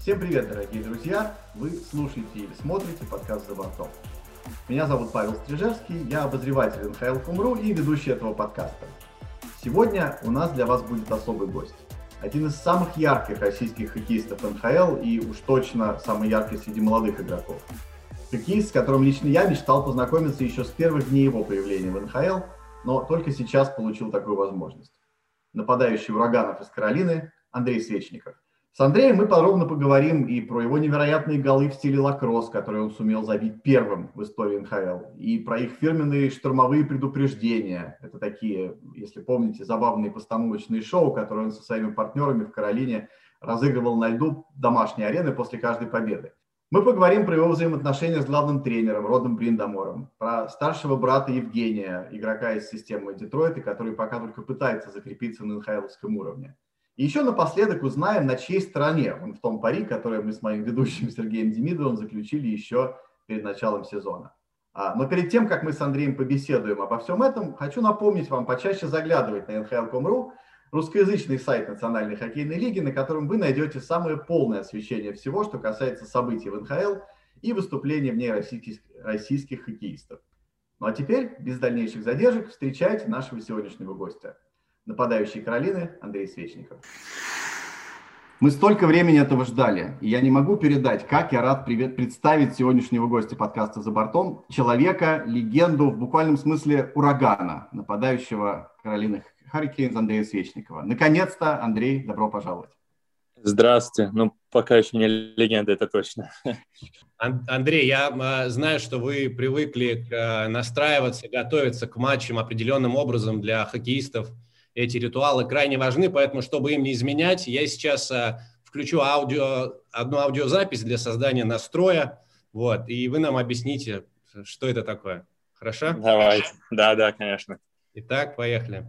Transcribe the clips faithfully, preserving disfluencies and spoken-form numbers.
Всем привет, дорогие друзья! Вы слушаете или смотрите подкаст «За бортом». Меня зовут Павел Стрижевский, я обозреватель эн ха эл точка ком точка ру и ведущий этого подкаста. Сегодня у нас для вас будет особый гость. Один из самых ярких российских хоккеистов эн ха эл и уж точно самый яркий среди молодых игроков. Хоккеист, с которым лично я мечтал познакомиться еще с первых дней его появления в эн ха эл, но только сейчас получил такую возможность. Нападающий ураганов из Каролины Андрей Свечников. С Андреем мы подробно поговорим и про его невероятные голы в стиле лакросс, которые он сумел забить первым в истории эн ха эл, и про их фирменные штормовые предупреждения. Это такие, если помните, забавные постановочные шоу, которые он со своими партнерами в Каролине разыгрывал на льду домашней арены после каждой победы. Мы поговорим про его взаимоотношения с главным тренером Родом Бриндамором, про старшего брата Евгения, игрока из системы Детройта, который пока только пытается закрепиться на эн ха эловском уровне. И еще напоследок узнаем, на чьей стороне он в том пари, которое мы с моим ведущим Сергеем Демидовым заключили еще перед началом сезона. А, но перед тем, как мы с Андреем побеседуем обо всем этом, хочу напомнить вам почаще заглядывать на эн ха эл точка ком точка ру, русскоязычный сайт Национальной хоккейной лиги, на котором вы найдете самое полное освещение всего, что касается событий в эн ха эл и выступлений в ней российских, российских хоккеистов. Ну а теперь, без дальнейших задержек, встречайте нашего сегодняшнего гостя. Нападающий Каролины Андрей Свечников. Мы столько времени этого ждали, и я не могу передать, как я рад привет, представить сегодняшнего гостя подкаста «За бортом», человека, легенду в буквальном смысле урагана, нападающего Каролины Hurricanes Андрея Свечникова. Наконец-то, Андрей, добро пожаловать. Здравствуйте. Ну, пока еще не легенда, это точно. Андрей, я э, знаю, что вы привыкли э, настраиваться, готовиться к матчам определенным образом. Для хоккеистов эти ритуалы крайне важны, поэтому, чтобы им не изменять, я сейчас э, включу аудио, одну аудиозапись для создания настроя, вот, и вы нам объясните, что это такое. Хорошо? Давайте. Да, да, конечно. Итак, поехали.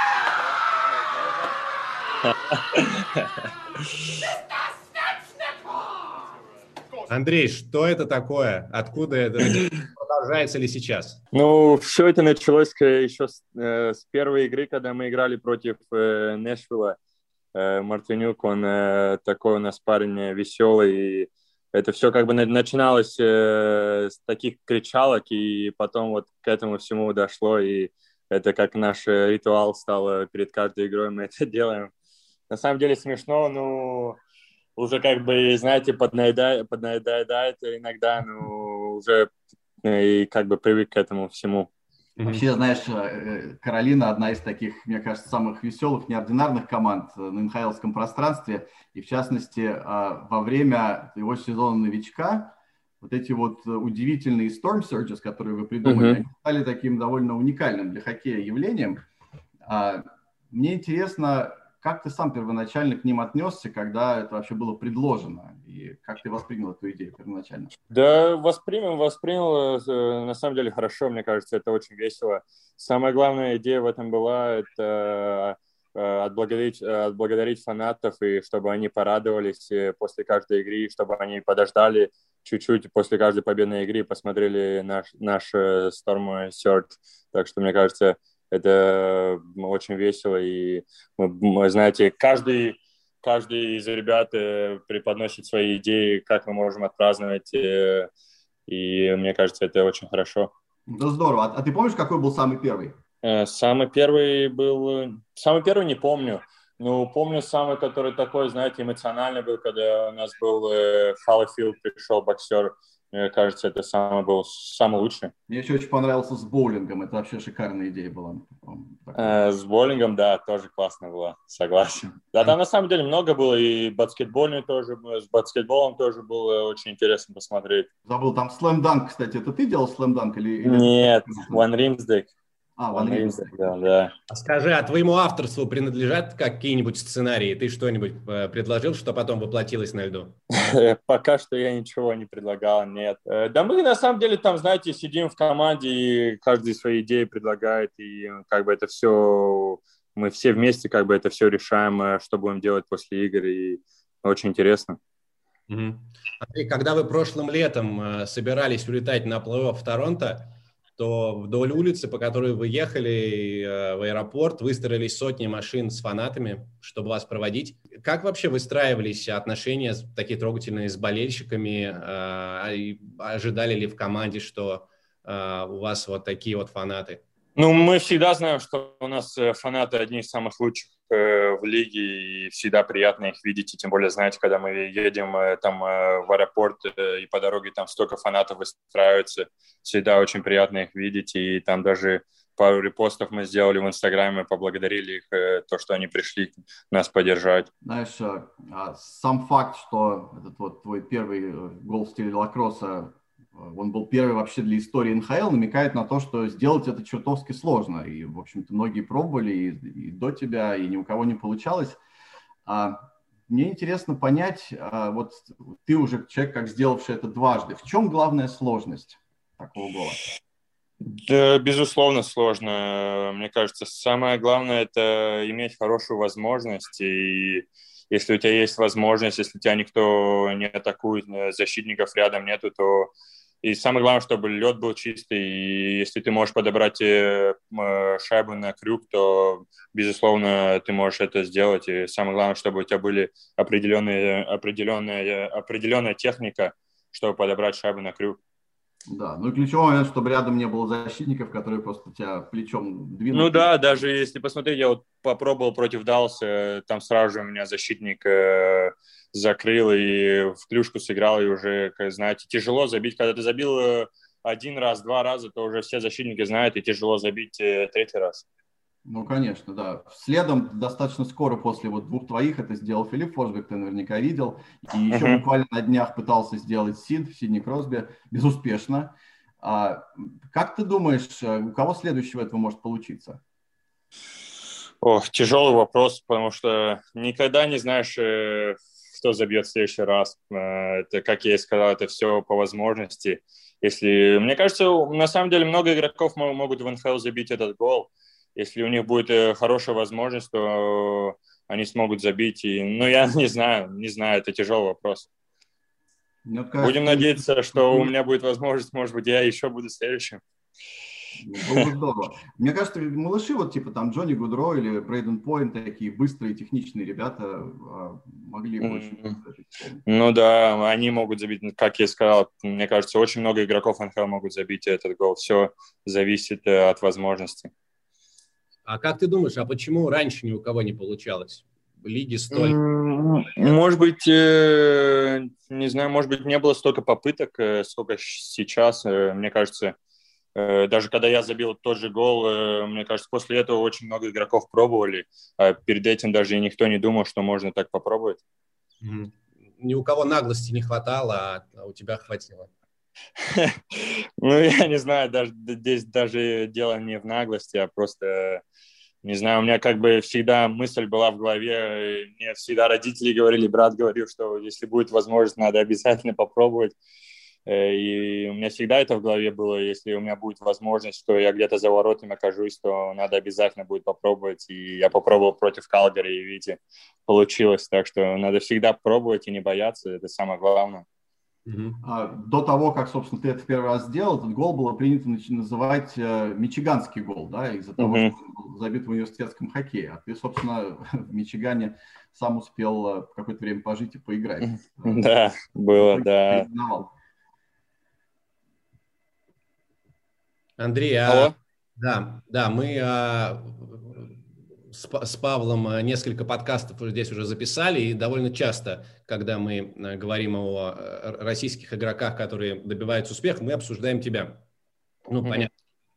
Андрей, что это такое? Откуда это? Продолжается ли сейчас? Ну, все это началось еще с, э, с первой игры, когда мы играли против э, Нэшвилла. Э, Мартынюк, он э, такой у нас парень веселый. И это все как бы начиналось э, с таких кричалок, и потом вот к этому всему дошло. И это как наш ритуал стал перед каждой игрой, мы это делаем. На самом деле смешно, ну... уже как бы, знаете, поднаедает, поднаедает иногда, ну, уже и как бы привык к этому всему. Вообще, знаешь, Каролина одна из таких, мне кажется, самых веселых, неординарных команд на эн ха элском пространстве. И в частности, во время его сезона новичка, вот эти вот удивительные storm surges, которые вы придумали, mm-hmm. они стали таким довольно уникальным для хоккея явлением. Мне интересно... как ты сам первоначально к ним отнесся, когда это вообще было предложено? И как ты воспринял эту идею первоначально? Да, воспринял, воспринял, на самом деле, хорошо, мне кажется, это очень весело. Самая главная идея в этом была, это отблагодарить, отблагодарить фанатов, и чтобы они порадовались после каждой игры, чтобы они подождали чуть-чуть после каждой победной игры, посмотрели наш, наш Storm Surge. Так что, мне кажется, это очень весело, и, вы знаете, каждый, каждый из ребят преподносит свои идеи, как мы можем отпраздновать, и мне кажется, это очень хорошо. Да здорово. А ты помнишь, какой был самый первый? Самый первый был... Самый первый не помню. Ну, помню самый, который такой, знаете, эмоциональный был, когда у нас был Халлифилд, пришел боксер. Мне кажется, это самый был самый лучший. Мне еще очень понравился с боулингом. Это вообще шикарная идея была. Э, с боулингом, да, тоже классно было. Согласен. Да, там на самом деле много было. И баскетбольный тоже. С баскетболом тоже было очень интересно посмотреть. Забыл, там слэм-данк, кстати. Это ты делал слэм-данк? Или, или... Нет, Ван Римсдек. А, Ван Римсдек, да, да. Скажи, а твоему авторству принадлежат какие-нибудь сценарии? Ты что-нибудь предложил, что потом воплотилось на льду? Пока что я ничего не предлагал, нет. Да мы на самом деле там, знаете, сидим в команде, и каждый свои идеи предлагает, и как бы это все, мы все вместе как бы это все решаем, что будем делать после игр, и очень интересно. Угу. Андрей, когда вы прошлым летом собирались улетать на плей-офф в Торонто, то вдоль улицы, по которой вы ехали э, в аэропорт, выстроились сотни машин с фанатами, чтобы вас проводить. Как вообще выстраивались отношения такие трогательные с болельщиками? Э, и ожидали ли в команде, что э, у вас вот такие вот фанаты? Ну, мы всегда знаем, что у нас фанаты одни из самых лучших э, в лиге, и всегда приятно их видеть. И тем более, знаете, когда мы едем э, там э, в аэропорт, э, и по дороге там столько фанатов выстраивается, всегда очень приятно их видеть. И там даже пару репостов мы сделали в Инстаграме, поблагодарили их, э, то, что они пришли нас поддержать. Знаешь, э, сам факт, что этот вот твой первый гол в стиле лакросса, он был первый вообще для истории эн ха эл, намекает на то, что сделать это чертовски сложно. И, в общем-то, многие пробовали и, и до тебя, и ни у кого не получалось. А, мне интересно понять, а, вот ты уже человек, как сделавший это дважды, в чем главная сложность такого гола? Да, безусловно, сложно. Мне кажется, самое главное – это иметь хорошую возможность. И если у тебя есть возможность, если тебя никто не атакует, защитников рядом нету, то… И самое главное, чтобы лед был чистый. И если ты можешь подобрать шайбу на крюк, то, безусловно, ты можешь это сделать. И самое главное, чтобы у тебя были определенные, определенная, определенная техника, чтобы подобрать шайбу на крюк. Да, ну и ключевой момент, чтобы рядом не было защитников, которые просто тебя плечом двинут. Ну да, даже если посмотреть, я вот попробовал против Далласа, там сразу же у меня защитник э, закрыл и в клюшку сыграл, и уже, как знаете, тяжело забить. Когда ты забил один раз, два раза, то уже все защитники знают, и тяжело забить э, третий раз. Ну, конечно, да. Следом достаточно скоро после вот двух твоих это сделал Филипп Форсбек, ты наверняка видел. И еще uh-huh. буквально на днях пытался сделать Сид, Сидни Кросби, безуспешно. А, как ты думаешь, у кого следующего этого может получиться? Ох, тяжелый вопрос, потому что никогда не знаешь, кто забьет в следующий раз. Это, как я и сказал, это все по возможности. Если, мне кажется, на самом деле много игроков могут в эн ха эл забить этот гол. Если у них будет хорошая возможность, то они смогут забить. И, ну, я не знаю, не знаю, это тяжелый вопрос. Ну, кажется, будем надеяться, что у меня будет возможность, может быть, я еще буду следующим. Было бы здорово. Мне кажется, малыши, вот типа там Джонни Гудро или Брейден Пойнт, такие быстрые, техничные ребята, могли бы очень mm-hmm. Ну да, они могут забить, как я сказал, мне кажется, очень много игроков эн ха эл могут забить этот гол. Все зависит от возможности. А как ты думаешь, а почему раньше ни у кого не получалось? Лиги столько. Может быть, э, не знаю, может быть, не было столько попыток, э, сколько сейчас. Э, мне кажется, э, даже когда я забил тот же гол, э, мне кажется, после этого очень много игроков пробовали. А перед этим даже никто не думал, что можно так попробовать. Mm-hmm. Ни у кого наглости не хватало, а у тебя хватило. Ну, я не знаю, даже здесь даже дело не в наглости, а просто, не знаю, у меня как бы всегда мысль была в голове, мне всегда родители говорили, брат говорил, что если будет возможность, надо обязательно попробовать. И у меня всегда это в голове было, если у меня будет возможность, что я где-то за воротами окажусь, то надо обязательно будет попробовать. И я попробовал против Калгари, и видите, получилось. Так что надо всегда пробовать и не бояться, это самое главное. Uh-huh. До того, как, собственно, ты это первый раз сделал, этот гол было принято называть э, мичиганский гол, да, из-за того, uh-huh. что он был забит в университетском хоккее. А ты, собственно, в Мичигане сам успел э, какое-то время пожить и поиграть. Uh-huh. Да, было, да. Андрей, а... да, да, мы а... с, с Павлом несколько подкастов здесь уже записали, и довольно часто, когда мы говорим о российских игроках, которые добиваются успеха, мы обсуждаем тебя. Ну, mm-hmm. понятно.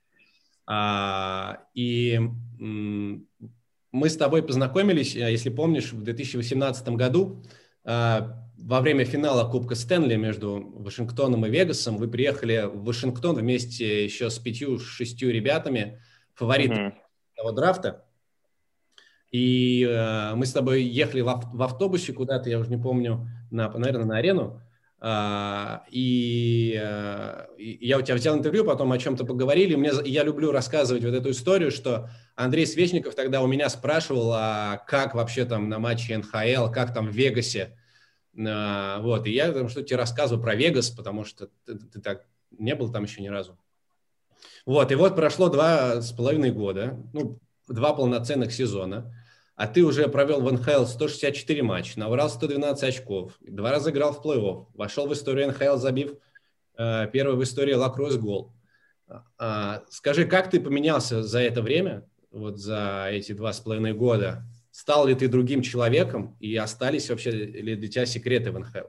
А, и м, мы с тобой познакомились, если помнишь, в две тысячи восемнадцатом году а, во время финала Кубка Стэнли между Вашингтоном и Вегасом. Вы приехали в Вашингтон вместе еще с пятью-шестью ребятами, фаворитами mm-hmm. этого драфта. И э, мы с тобой ехали в, ав- в автобусе куда-то, я уже не помню, на, наверное, на арену. Э, и, э, и я у тебя взял интервью, потом о чем-то поговорили. Мне, я люблю рассказывать вот эту историю, что Андрей Свечников тогда у меня спрашивал, а как вообще там на матче эн ха эл, как там в Вегасе. Э, вот, и я там что-то тебе рассказываю про Вегас, потому что ты, ты так не был там еще ни разу. Вот, и вот прошло два с половиной года, ну, два полноценных сезона, а ты уже провел в эн ха эл сто шестьдесят четыре матча, набрал сто двенадцать очков, два раза играл в плей-офф, вошел в историю эн ха эл, забив э, первый в истории лакросс гол. А, скажи, как ты поменялся за это время, вот за эти два с половиной года? Стал ли ты другим человеком и остались вообще ли для тебя секреты в эн ха эл?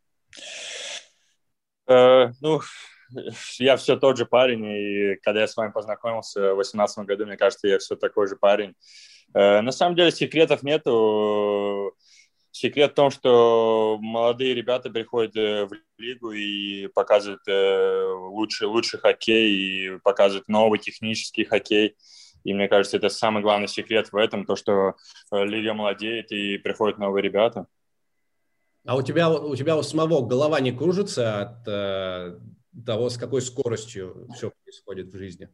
Э, ну, я все тот же парень, и когда я с вами познакомился в две тысячи восемнадцатом году, мне кажется, я все такой же парень. Э, на самом деле секретов нету. Секрет в том, что молодые ребята приходят в лигу и показывают лучший, лучший хоккей, и показывают новый технический хоккей. И мне кажется, это самый главный секрет в этом, то, что лига молодеет и приходят новые ребята. А у тебя, у тебя у самого голова не кружится от э, того, с какой скоростью все происходит в жизни?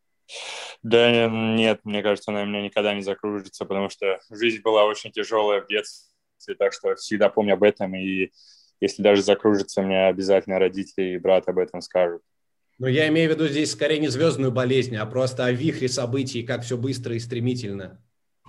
Да нет, мне кажется, она у меня никогда не закружится, потому что жизнь была очень тяжелая в детстве, так что всегда помню об этом, и если даже закружится, мне обязательно родители и брат об этом скажут. Но я имею в виду здесь скорее не звездную болезнь, а просто о вихре событий, как все быстро и стремительно.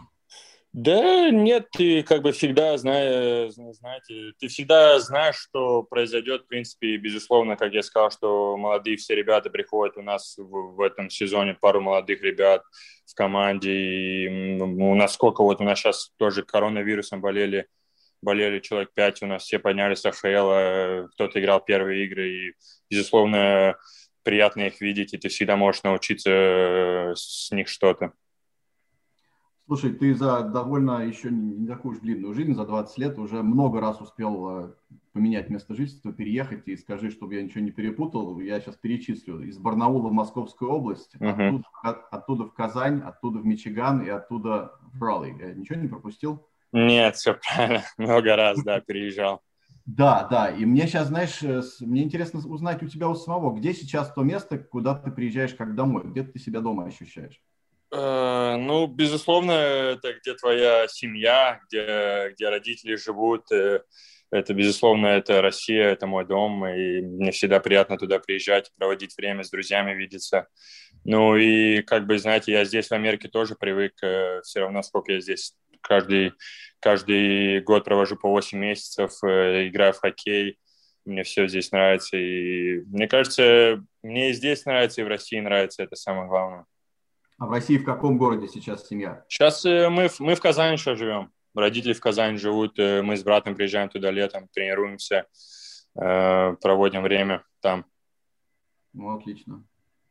Да нет, ты как бы всегда знаешь, знаете, ты всегда знаешь, что произойдет, в принципе, безусловно, как я сказал, что молодые все ребята приходят, у нас в, в этом сезоне пару молодых ребят в команде, и у нас сколько, вот у нас сейчас тоже коронавирусом болели, болели человек пять, у нас все поднялись с эй эйч эл, кто-то играл первые игры, и, безусловно, приятно их видеть, и ты всегда можешь научиться с них что-то. Слушай, ты за довольно еще не такую уж длинную жизнь, за двадцать лет, уже много раз успел поменять место жительства, переехать. И скажи, чтобы я ничего не перепутал, я сейчас перечислю. Из Барнаула в Московскую область, uh-huh. оттуда, оттуда в Казань, оттуда в Мичиган и оттуда в Ралли. Я ничего не пропустил? Нет, все правильно. Много раз, да, переезжал. Да, да. И мне сейчас, знаешь, мне интересно узнать у тебя у самого, где сейчас то место, куда ты приезжаешь как домой? Где ты себя дома ощущаешь? Ну, безусловно, это где твоя семья, где, где родители живут. Это, безусловно, это Россия, это мой дом, и мне всегда приятно туда приезжать, проводить время с друзьями, видеться. Ну и, как бы, знаете, я здесь в Америке тоже привык, все равно, сколько я здесь каждый, каждый год провожу по восемь месяцев, играю в хоккей, мне все здесь нравится. И мне кажется, мне и здесь нравится, и в России нравится, это самое главное. А в России в каком городе сейчас семья? Сейчас э, мы, мы в Казани еще живем. Родители в Казани живут. Э, мы с братом приезжаем туда летом, тренируемся, э, проводим время там. Ну, отлично.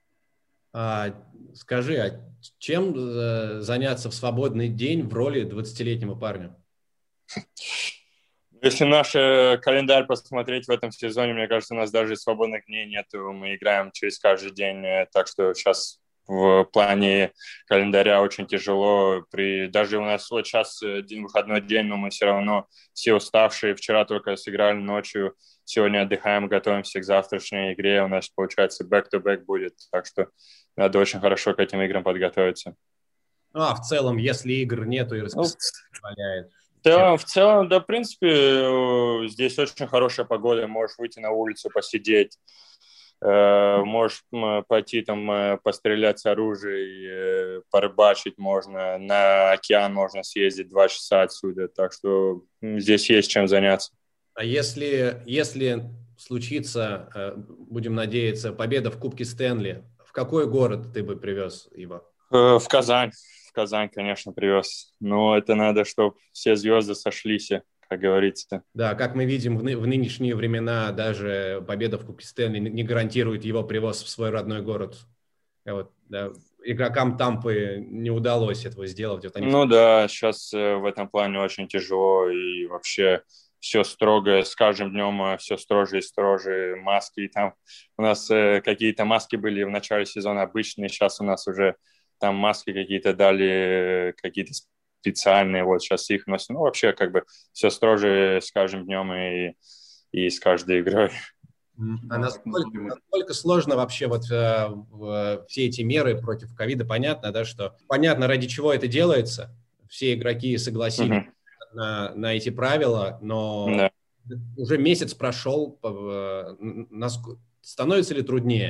А, скажи, а чем э, заняться в свободный день в роли двадцатилетнего парня? Если наш э, календарь посмотреть в этом сезоне, мне кажется, у нас даже свободных дней нету. Мы играем через каждый день, э, так что сейчас... В плане календаря очень тяжело. При... Даже у нас вот сейчас день, выходной день, но мы все равно все уставшие. Вчера только сыграли ночью, сегодня отдыхаем, готовимся к завтрашней игре. У нас, получается, back-to-back будет, так что надо очень хорошо к этим играм подготовиться. Ну, а в целом, если игр нету и расписание позволяет? В целом, в целом, да, в принципе, здесь очень хорошая погода. Можешь выйти на улицу, посидеть. Можешь пойти там пострелять с оружием, порыбачить можно, на океан можно съездить два часа отсюда, так что здесь есть чем заняться. А если, если случится, будем надеяться, победа в Кубке Стэнли, в какой город ты бы привез его? В Казань, в Казань, конечно, привез, но это надо, чтобы все звезды сошлись, как говорится. Да, как мы видим, в, ны- в нынешние времена даже победа в Кубке Стэнли не гарантирует его привоз в свой родной город. Вот, да, игрокам Тампы не удалось этого сделать. Вот они... Ну да, сейчас в этом плане очень тяжело, и вообще все строго, с каждым днем все строже и строже, маски. И там у нас какие-то маски были в начале сезона обычные, сейчас у нас уже там маски какие-то дали, какие-то специальные, вот сейчас их носим. Ну, вообще, как бы, все строже с каждым днем и, и с каждой игрой. А насколько, насколько сложно вообще вот э, в, все эти меры против ковида? Понятно, да, что понятно, ради чего это делается. Все игроки согласились uh-huh. на, на эти правила, но да. уже месяц прошел. Э, нас, становится ли труднее?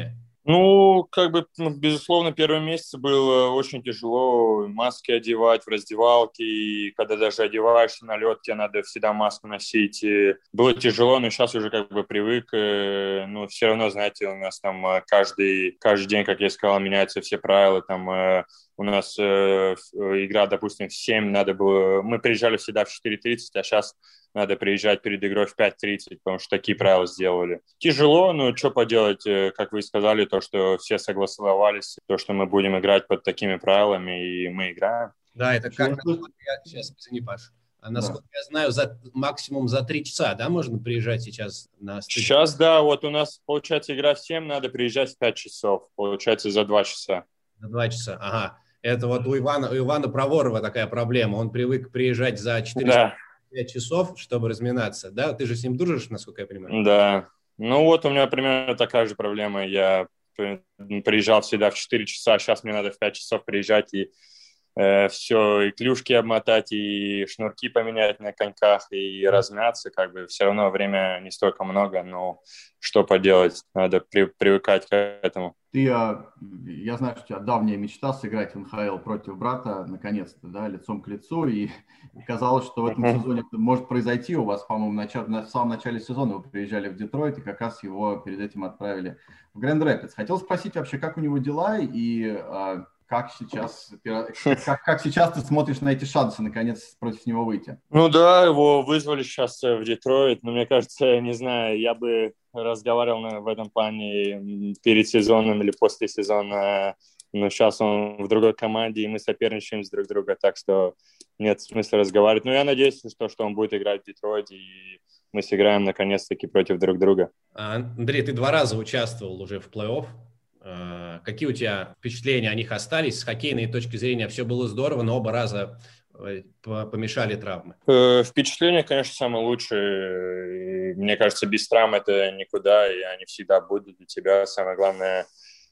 Ну, как бы, ну, безусловно, первый месяц было очень тяжело маски одевать в раздевалке, и когда даже одеваешься на лед, тебе надо всегда маску носить. И было тяжело, но сейчас уже как бы привык. э, Ну, все равно, знаете, у нас там э, каждый, каждый день, как я сказал, меняются все правила. Там э, у нас э, ф- э, игра, допустим, в семь надо было... Мы приезжали всегда в четыре тридцать, а сейчас надо приезжать перед игрой в пять тридцать, потому что такие правила сделали. Тяжело, но что поделать, э, как вы сказали, то, что все согласовались, то, что мы будем играть под такими правилами, и мы играем. Да, это Еще как, я слышу- насколько я, сейчас, извини, Паш, А Да. насколько я знаю, за, максимум за три часа, да, можно приезжать сейчас на стадион? Сейчас, да, вот у нас, получается, игра в семь, надо приезжать в пять часов, получается, за два часа. За два часа, ага. Это вот у Ивана, у Ивана Проворова такая проблема. Он привык приезжать за Да, четыре-пять часов, чтобы разминаться, да? Ты же с ним дружишь, насколько я понимаю? да. Ну вот у меня примерно такая же проблема. Я при- приезжал всегда в четыре часа, сейчас мне надо в пять часов приезжать и э, все, и клюшки обмотать, и шнурки поменять на коньках, и размяться, как бы все равно время не столько много, но что поделать, надо при, привыкать к этому. Ты, а, я знаю, что у тебя давняя мечта сыграть в эн ха эл против брата, наконец-то, да, лицом к лицу, и казалось, что в этом сезоне это может произойти. У вас, по-моему, в, начале, в самом начале сезона вы приезжали в Детройт, и как раз его перед этим отправили в Грэнд Рэпидс. Хотел спросить вообще, как у него дела, и а, как сейчас, как, как сейчас ты смотришь на эти шансы, наконец, против него выйти? Ну да, его вызвали сейчас в Детройт, но мне кажется, не знаю, я бы разговаривал на, в этом плане перед сезоном или после сезона, но сейчас он в другой команде, и мы соперничаем с друг другом, так что нет смысла разговаривать. Но я надеюсь, что, что он будет играть в Детройте, и мы сыграем наконец-таки против друг друга. Андрей, ты два раза участвовал уже в плей-офф. Какие у тебя впечатления о них остались? С хоккейной точки зрения все было здорово, но оба раза помешали травмы. Впечатление, конечно, самое лучшее. Мне кажется, без травм это никуда, и они всегда будут у тебя. Самое главное,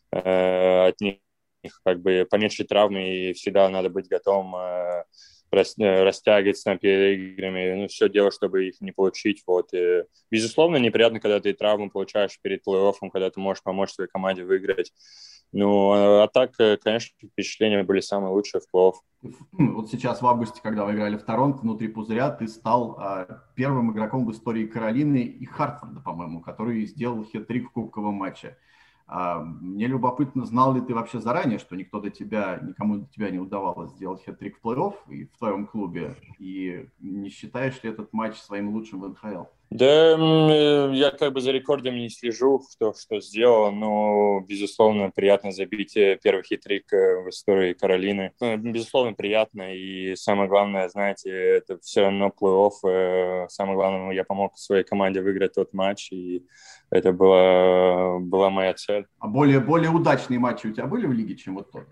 от них как бы поменьше травмы, и всегда надо быть готовым растягиваться перед играми, ну, все дело, чтобы их не получить. Вот. И, безусловно, неприятно, когда ты травму получаешь перед плей-оффом, когда ты можешь помочь своей команде выиграть. Ну, а так, конечно, впечатления были самые лучшие в плей-офф. Вот сейчас в августе, когда вы играли в Торонто внутри пузыря, ты стал а, первым игроком в истории Каролины и Хартфорда, по-моему, который сделал хет-трик в кубковом матче. А, мне любопытно, знал ли ты вообще заранее, что никто до тебя, никому до тебя не удавалось сделать хет-трик в плей-офф и в твоем клубе? И не считаешь ли этот матч своим лучшим в эн ха эл? Да, я как бы за рекордами не слежу, кто что сделал, но, безусловно, приятно забить первый хит-трик в истории Каролины. Безусловно, приятно, и самое главное, знаете, это все равно плей-офф. Самое главное, я помог своей команде выиграть тот матч, и это была, была моя цель. А более, более удачные матчи у тебя были в лиге, чем вот тот?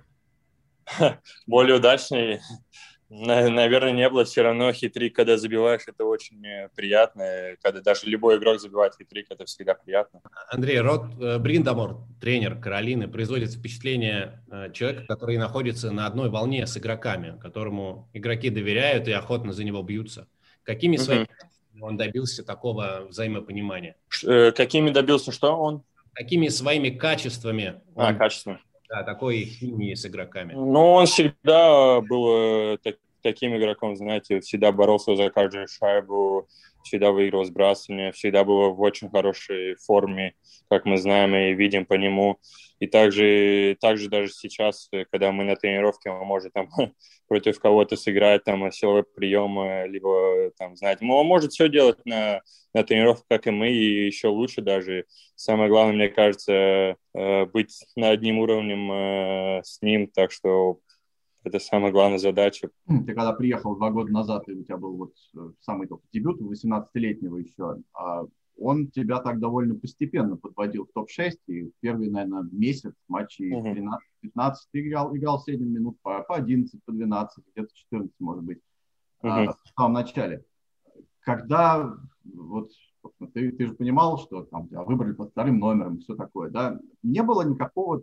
Более удачные? Наверное, не было. Все равно хитрик, когда забиваешь, это очень приятно. Когда даже любой игрок забивает хитрик, это всегда приятно. Андрей, Род Бриндамор, тренер Каролины, производит впечатление человека, который находится на одной волне с игроками, которому игроки доверяют и охотно за него бьются. Какими uh-huh. своими он добился такого взаимопонимания? Ш- какими добился что он? Какими своими качествами он... А, качествами. Да, такой химии с игроками. Ну, он всегда был так, таким игроком, знаете, всегда боролся за каждую шайбу, всегда выиграл сбрасывание, всегда был в очень хорошей форме, как мы знаем и видим по нему. И также, также даже сейчас, когда мы на тренировке, он может там против кого-то сыграть, там, силовой прием, либо, там, знаете, он может все делать на, на тренировках, как и мы, и еще лучше даже. Самое главное, мне кажется, быть на одним уровнем с ним, так что это самая главная задача. Ты когда приехал два года назад, и у тебя был вот самый только дебют, восемнадцатилетнего еще, он тебя так довольно постепенно подводил в топ шесть, и первый, наверное, месяц матчей тринадцать-пятнадцать ты играл, играл в среднем минут по, по одиннадцать, по двенадцать, где-то четырнадцать, может быть, uh-huh. в самом начале. Когда вот ты, ты же понимал, что там тебя выбрали под вторым номером и все такое, да? Не было никакого там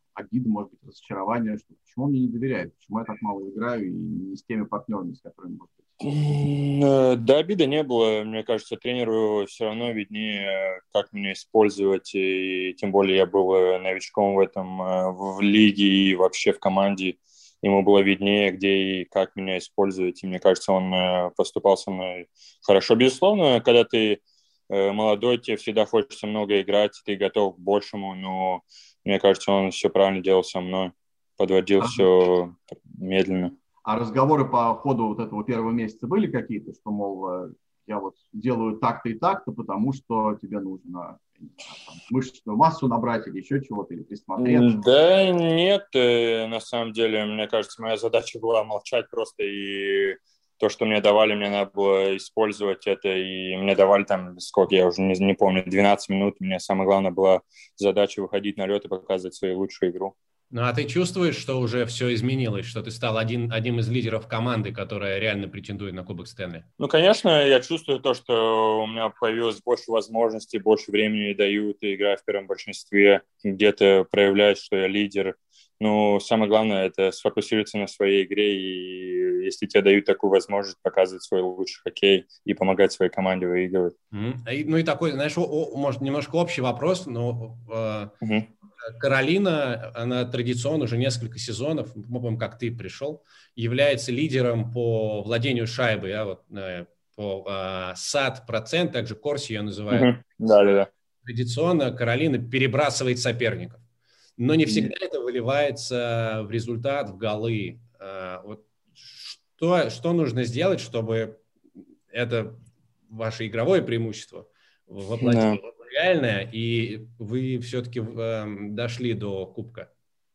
обида, может быть, разочарование, что почему он мне не доверяет, почему я так мало играю и не с теми партнерами, с которыми, может быть. Да, обиды не было. Мне кажется, тренеру все равно виднее, как меня использовать. И тем более я был новичком в этом, в лиге и вообще в команде. Ему было виднее, где и как меня использовать. И мне кажется, он поступал со мной хорошо. Безусловно, когда ты молодой, тебе всегда хочется много играть, ты готов к большему. Но мне кажется, он все правильно делал со мной. Подводил все медленно. А разговоры по ходу вот этого первого месяца были какие-то, что, мол, я вот делаю так-то и так-то, потому что тебе нужно там, мышечную массу набрать или еще чего-то, или присмотреться? Да нет, на самом деле, мне кажется, моя задача была молчать просто, и то, что мне давали, мне надо было использовать это, и мне давали там, сколько, я уже не, не помню, двенадцать минут, мне самое главное была задача выходить на лед и показывать свою лучшую игру. Ну, а ты чувствуешь, что уже все изменилось, что ты стал один, одним из лидеров команды, которая реально претендует на Кубок Стэнли? Ну, конечно, я чувствую то, что у меня появилось больше возможностей, больше времени дают, и играю в первом большинстве, где-то проявляюсь, что я лидер. Но самое главное – это сфокусироваться на своей игре, и если тебе дают такую возможность показывать свой лучший хоккей и помогать своей команде выигрывать. Mm-hmm. Ну и такой, знаешь, о, о, может, немножко общий вопрос, но... Э... Mm-hmm. Каролина, она традиционно уже несколько сезонов, мы помним, как ты пришел, является лидером по владению шайбой, а вот, по а, сад процент, также Корси ее называют. Mm-hmm. Да, да, да. Традиционно Каролина перебрасывает соперников, но не всегда mm-hmm. это выливается в результат, в голы. А, вот что, что нужно сделать, чтобы это ваше игровое преимущество воплотилось? Yeah. Реальное, и вы все-таки э, дошли до Кубка?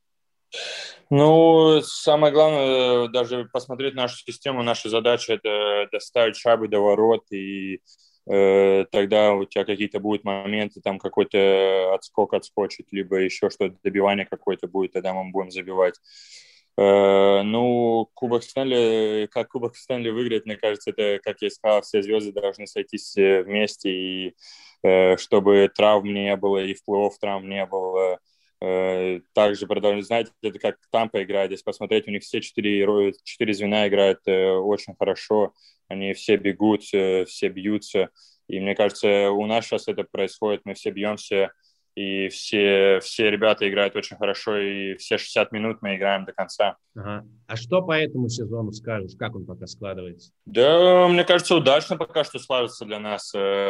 Ну, самое главное, даже посмотреть нашу систему, наша задача – это доставить шайбы до ворот, и э, тогда у тебя какие-то будут моменты, там какой-то отскок отскочит, либо еще что-то, добивание какое-то будет, тогда мы будем забивать. Э, ну, Кубок Стэнли, как Кубок Стэнли выиграть, мне кажется, это, как я сказал, все звезды должны сойтись вместе, и э, чтобы травм не было, и в плей-офф травм не было. Э, также продолжать, знаете, это как Тампа играет, если посмотреть, у них все четыре, четыре звена играют э, очень хорошо, они все бегут, э, все бьются, и мне кажется, у нас сейчас это происходит, мы все бьемся, и все, все ребята играют очень хорошо, и все шестьдесят минут мы играем до конца. Ага. А что по этому сезону скажешь? Как он пока складывается? Да, мне кажется, удачно пока что складывается для нас.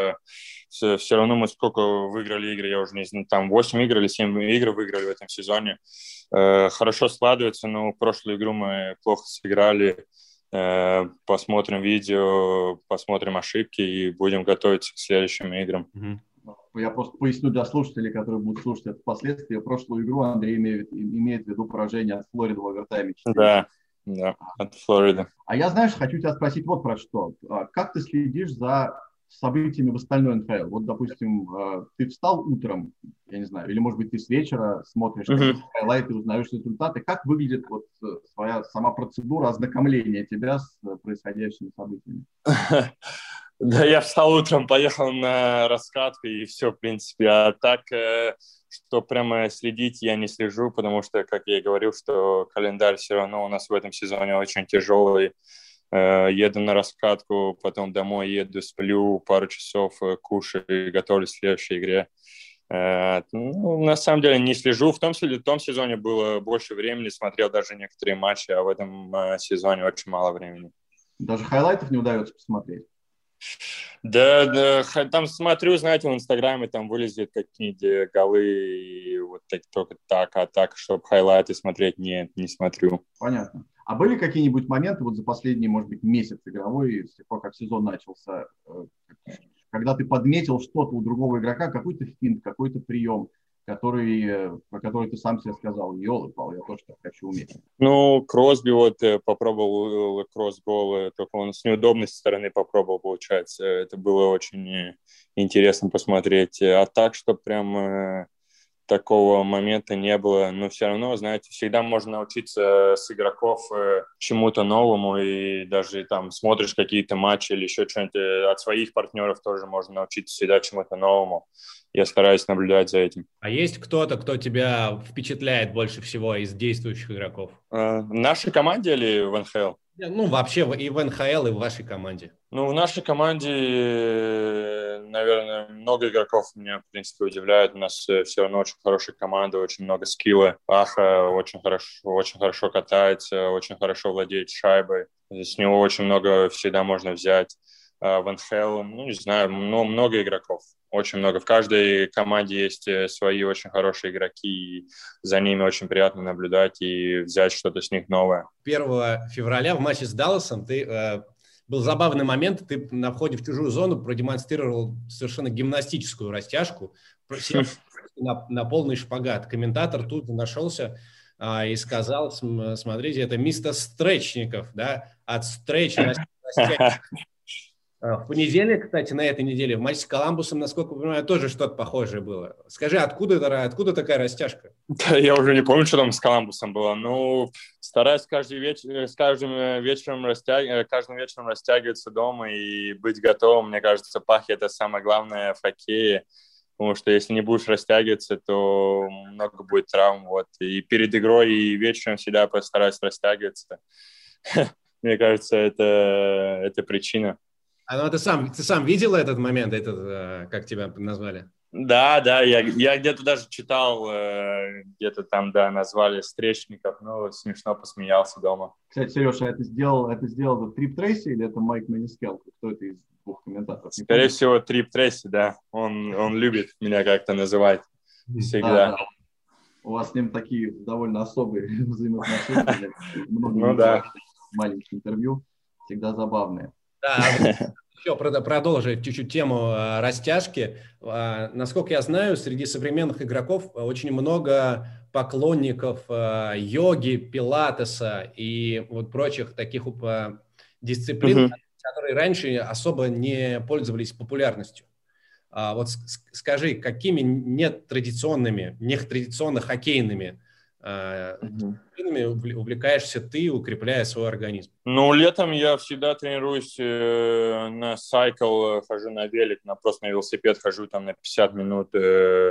Все равно мы сколько выиграли игры, я уже не знаю, там восемь игр или семь игр выиграли в этом сезоне. Хорошо складывается, но прошлую игру мы плохо сыграли. Посмотрим видео, посмотрим ошибки и будем готовиться к следующим играм. Угу. Я просто поясню для слушателей, которые будут слушать это впоследствии. Прошлую игру Андрей имеет, имеет в виду поражение от Флориды в овертайме. Да, да, от Флориды. А я, знаешь, хочу тебя спросить вот про что. Как ты следишь за событиями в остальной эн эф эл? Вот, допустим, ты встал утром, я не знаю, или, может быть, ты с вечера смотришь uh-huh. хайлайты, узнаешь результаты. Как выглядит вот своя сама процедура ознакомления тебя с происходящими событиями? Да, я встал утром, поехал на раскатку, и все, в принципе. А так, что прямо следить я не слежу, потому что, как я и говорил, что календарь все равно у нас в этом сезоне очень тяжелый. Еду на раскатку, потом домой еду, сплю пару часов, кушаю и готовлюсь к следующей игре. Ну, на самом деле не слежу. В том, в том сезоне было больше времени, смотрел даже некоторые матчи, а в этом сезоне очень мало времени. Даже хайлайтов не удается посмотреть? Да, да, там смотрю, знаете, в Инстаграме там вылезет какие-нибудь голы, и вот так, только так, а так, чтобы хайлайты смотреть, нет, не смотрю. Понятно. А были какие-нибудь моменты вот за последний, может быть, месяц игровой, с тех пор, как сезон начался, когда ты подметил что-то у другого игрока, какой-то финт, какой-то прием, который, про который ты сам себе сказал, ёлы-палы, я тоже так хочу уметь? Ну, Кросби вот попробовал кроссбол, только он с неудобной стороны попробовал, получается. Это было очень интересно посмотреть. А так, что прям такого момента не было. Но все равно, знаете, всегда можно научиться с игроков чему-то новому. И даже там смотришь какие-то матчи или еще что-нибудь от своих партнеров тоже можно научиться всегда чему-то новому. Я стараюсь наблюдать за этим. А есть кто-то, кто тебя впечатляет больше всего из действующих игроков? В нашей команде или в эн эйч эл? Ну, вообще и в эн эйч эл, и в вашей команде. Ну, в нашей команде, наверное, много игроков меня, в принципе, удивляют. У нас все равно очень хорошая команда, очень много скилла. Аха очень хорошо, очень хорошо катается, очень хорошо владеет шайбой. С него очень много всегда можно взять. В эн эйч эл, ну, не знаю, много, много игроков. Очень много. В каждой команде есть свои очень хорошие игроки, и за ними очень приятно наблюдать и взять что-то с них новое. первого февраля в матче с Далласом ты, э, был забавный момент, ты на входе в чужую зону продемонстрировал совершенно гимнастическую растяжку, на, на полный шпагат. Комментатор тут нашелся э, и сказал, смотрите, это мистер Стречников, да, от стреча растяжки. В понедельник, кстати, на этой неделе в матче с Коламбусом, насколько я понимаю, тоже что-то похожее было. Скажи, откуда, откуда такая растяжка? Да, я уже не помню, что там с Коламбусом было. Ну, стараюсь каждый вечер, с каждым вечером, растяг... каждым вечером растягиваться дома и быть готовым. Мне кажется, пахи – это самое главное в хоккее. Потому что если не будешь растягиваться, то много будет травм. Вот. И перед игрой, и вечером всегда постараюсь растягиваться. Мне кажется, это, это причина. А ну ты сам, ты сам видел этот момент, этот, как тебя назвали? Да, да, я, я где-то даже читал, где-то там, да, назвали Стречников, ну, смешно посмеялся дома. Кстати, Сережа, это сделал, это сделал Трип Трейси или это Майк Манискел? Кто это из двух комментаторов? Скорее всего, Трип Трейси, да. Он, он любит меня как-то называть всегда. Да, да. У вас с ним такие довольно особые взаимоотношения. Ну да. Маленькие интервью, всегда забавные. Да, еще продолжить чуть-чуть тему а, растяжки. А, насколько я знаю, среди современных игроков очень много поклонников а, йоги, пилатеса и вот прочих таких а, дисциплин, mm-hmm. которые раньше особо не пользовались популярностью. А, вот с- скажи, какими нетрадиционными, нетрадиционно хоккейными а, mm-hmm. увлекаешься ты, укрепляя свой организм? Ну, летом я всегда тренируюсь э, на сайкл, хожу на велик, на, просто на велосипед хожу там на пятьдесят минут, э,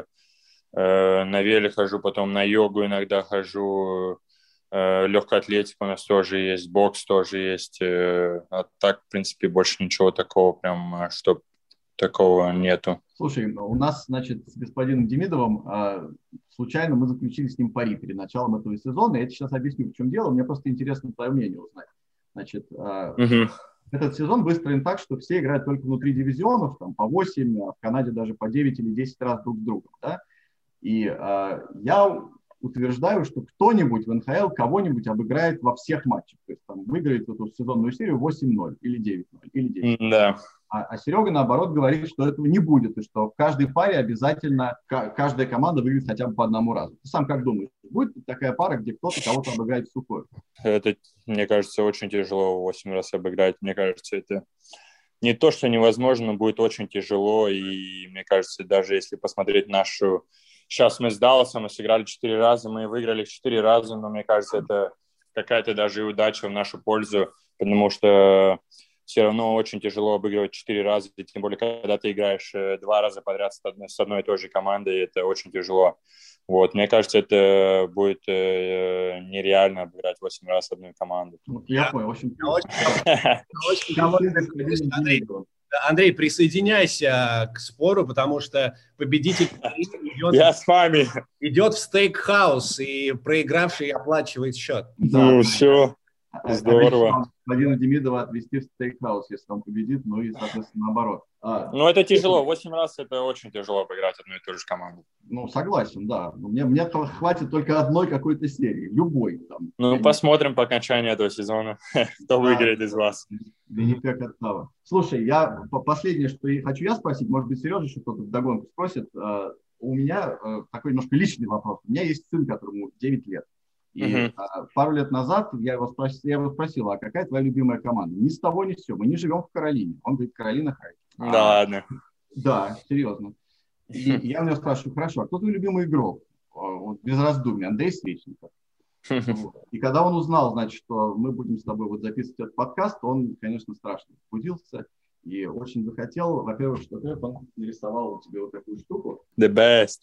э, на велик хожу, потом на йогу иногда хожу, э, легкая атлетика у нас тоже есть, бокс тоже есть, э, а так, в принципе, больше ничего такого прям, что такого нету. Слушай, у нас, значит, с господином Демидовым э, случайно мы заключили с ним пари перед началом этого сезона. Я тебе сейчас объясню, в чем дело. Мне просто интересно твое мнение узнать. Значит, э, uh-huh. этот сезон выстроен так, что все играют только внутри дивизионов, там по восемь, а в Канаде даже по девять или десять раз друг с другом. Да? И э, я утверждаю, что кто-нибудь в эн эйч эл кого-нибудь обыграет во всех матчах. То есть там выиграет эту сезонную серию восемь ноль или девять ноль или десять ноль. Да. А, а Серега, наоборот, говорит, что этого не будет, и что в каждой паре обязательно к- каждая команда выиграет хотя бы по одному разу. Ты сам как думаешь, будет такая пара, где кто-то кого-то обыграет в сухую? Это, мне кажется, очень тяжело восемь раз обыграть. Мне кажется, это не то, что невозможно, но будет очень тяжело. И мне кажется, даже если посмотреть нашу... Сейчас мы с Далласом мы сыграли четыре раза, мы выиграли четыре раза, но мне кажется, это какая-то даже и удача в нашу пользу, потому что все равно очень тяжело обыгрывать четыре раза, тем более, когда ты играешь два раза подряд с одной, с одной и той же командой, это очень тяжело. Вот. Мне кажется, это будет э, нереально обыграть восемь раз одну команду. Я понял, в общем... Андрей, присоединяйся к спору, потому что победитель идет, Я с вами. идет в стейкхаус, и проигравший оплачивает счет. Ну, все. Здорово. Владимира Демидова отвезти в стейкхаус, если он победит, ну и, соответственно, наоборот. А, ну, это тяжело. восемь раз это очень тяжело обыграть одну и ту же команду. Ну, согласен, да. Мне, мне хватит только одной какой-то серии, любой. Там. Ну, посмотрим по окончании этого сезона, кто выиграет из вас. Виннипег Оттава. Слушай, я последнее, что хочу я спросить, может быть, Сережа что-то вдогонку спросит. У меня такой немножко личный вопрос. У меня есть сын, которому девять лет. И uh-huh. пару лет назад я его, спросил, я его спросил, а какая твоя любимая команда? Ни с того, ни с сего. Мы не живем в Каролине. Он говорит, Каролина Хай. Да а, ладно. Да, серьезно. И я у него спрашиваю, хорошо, а кто твой любимый игрок? Вот, без раздумий, Андрей Свечников. И когда он узнал, значит, что мы будем с тобой вот записывать этот подкаст, он, конечно, страшно возбудился и очень захотел, во-первых, что он нарисовал тебе вот такую штуку. The best.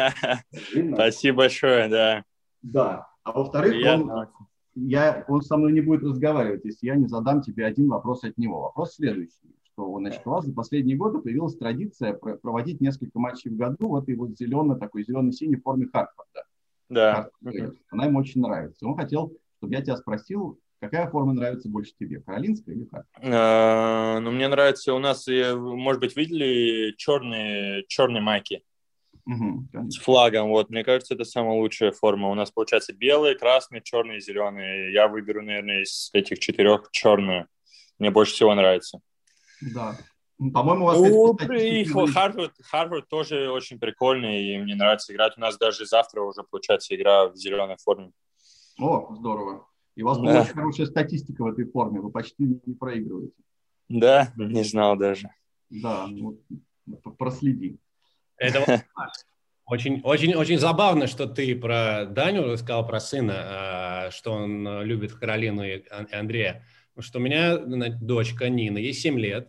Спасибо большое, да. Да. А во-вторых, он, я, он со мной не будет разговаривать, если я не задам тебе один вопрос от него. Вопрос следующий. Что, значит, у вас за последние годы появилась традиция проводить несколько матчей в году в этой вот зеленой, такой зелено-синей форме Хартфорда. Да. Она ему очень нравится. Он хотел, чтобы я тебя спросил, какая форма нравится больше тебе, каролинская или Хартфорд? Ну, мне нравится, у нас, может быть, видели черные, черные майки угу, с флагом. Вот, мне кажется, это самая лучшая форма. У нас, получается, белые, красные, черные, зеленые. Я выберу, наверное, из этих четырех черную. Мне больше всего нравится. Да. По-моему, у вас... Ну, и Харвард, Харвард тоже очень прикольный, и мне нравится играть. У нас даже завтра уже, получается, игра в зеленой форме. О, здорово. И у вас была да. очень хорошая статистика в этой форме. Вы почти не проигрываете. Да, не знал даже. Да, вот, проследи. Это очень, очень, очень забавно, что ты про Даню рассказал, про сына, что он любит Каролину и Андрея. Потому что у меня дочка Нина, ей семь лет,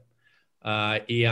и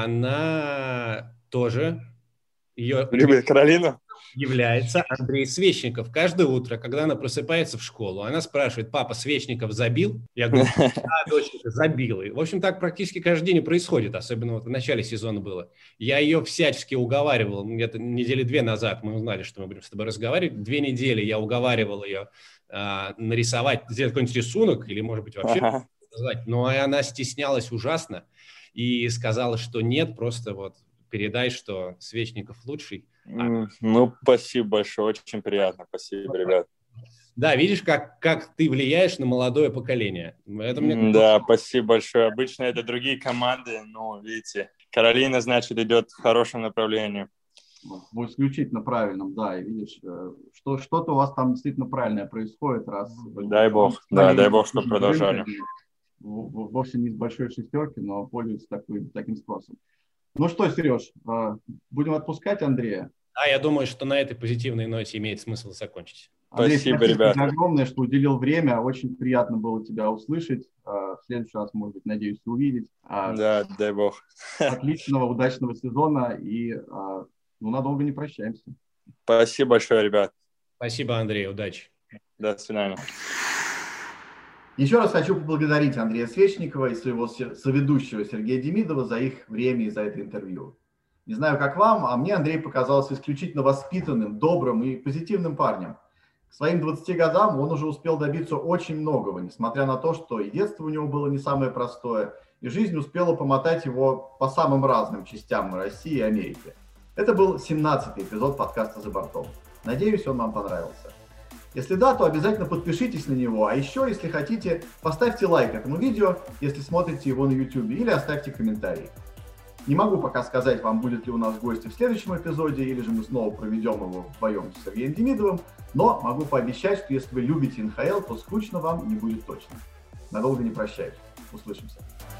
она тоже ее любит Каролину. Является Андрей Свечников. Каждое утро, когда она просыпается в школу, она спрашивает: папа, Свечников забил? Я говорю: да, доченька, забил. И, в общем, так практически каждый день и происходит, особенно вот в начале сезона было. Я ее всячески уговаривал, где-то недели две назад мы узнали, что мы будем с тобой разговаривать, две недели я уговаривал ее а, нарисовать, сделать какой-нибудь рисунок или, может быть, вообще ага. сказать. Но она стеснялась ужасно и сказала, что нет, просто вот передай, что Свечников лучший. А. Ну, спасибо большое, очень приятно, спасибо, ребят. Да, видишь, как, как ты влияешь на молодое поколение. Это мне... Да, спасибо большое. Обычно это другие команды, но, видите, Каролина, значит, идет в хорошем направлении. В исключительно правильном, да, и видишь, что, что-то у вас там действительно правильное происходит, раз... Дай бог, да, дай бог, чтобы продолжали. Вовсе не из большой шестерки, но пользуются такой, таким спросом. Ну что, Сереж, будем отпускать Андрея? Да, я думаю, что на этой позитивной ноте имеет смысл закончить. Андрей, спасибо, спасибо ребята. огромное, что уделил время. Очень приятно было тебя услышать. В следующий раз, может быть, надеюсь, увидеть. Да, дай бог. Отличного, удачного сезона. И ну, надолго не прощаемся. Спасибо большое, ребят. Спасибо, Андрей. Удачи. До свидания. Еще раз хочу поблагодарить Андрея Свечникова и своего соведущего Сергея Демидова за их время и за это интервью. Не знаю, как вам, а мне Андрей показался исключительно воспитанным, добрым и позитивным парнем. К своим двадцати годам он уже успел добиться очень многого, несмотря на то, что и детство у него было не самое простое, и жизнь успела помотать его по самым разным частям России и Америки. Это был семнадцатый эпизод подкаста «За бортом». Надеюсь, он вам понравился. Если да, то обязательно подпишитесь на него, а еще, если хотите, поставьте лайк этому видео, если смотрите его на YouTube, или оставьте комментарий. Не могу пока сказать вам, будет ли у нас гости в следующем эпизоде, или же мы снова проведем его вдвоем с Сергеем Демидовым, но могу пообещать, что если вы любите эн ха эл, то скучно вам не будет точно. Надолго не прощаюсь. Услышимся.